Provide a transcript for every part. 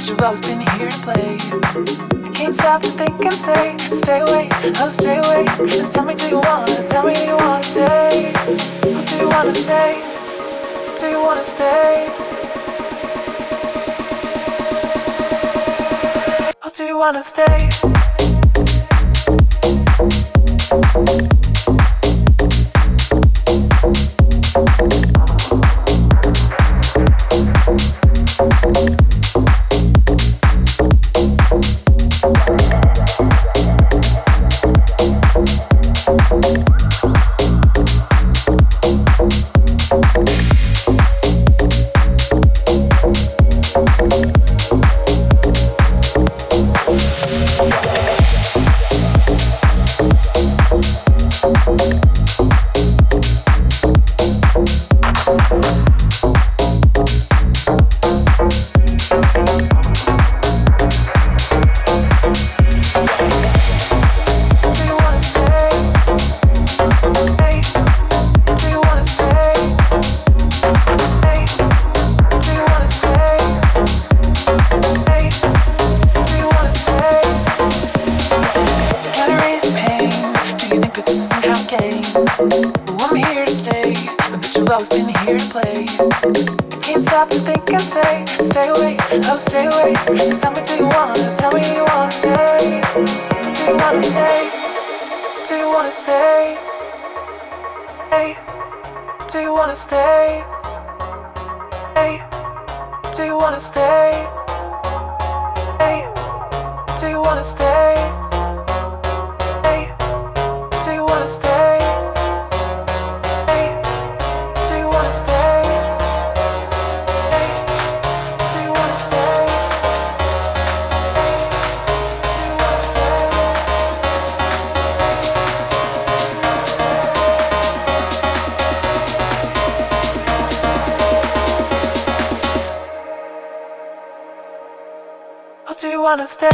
you've always been here to play. I can't stop to think and say, stay away, oh stay away. And tell me, do you wanna stay? Or do you wanna stay? Do you wanna stay? Or do you wanna stay? Stay away. Tell me, do you wanna stay? Do you wanna stay? Do you wanna stay? Hey, do you wanna stay? Hey, do you wanna stay? Hey, do you wanna stay? Hey, do you wanna stay? Hey, do you wanna stay? Do you wanna stay?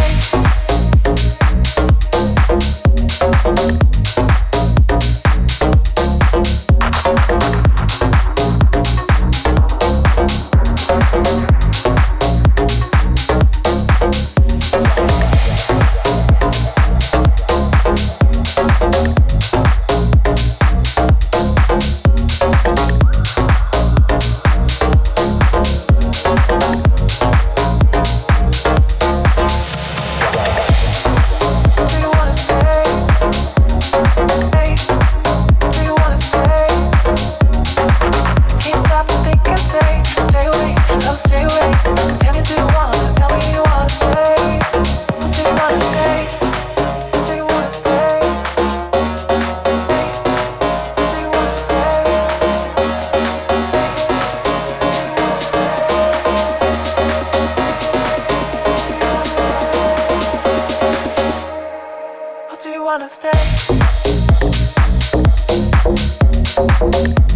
Do you wanna stay?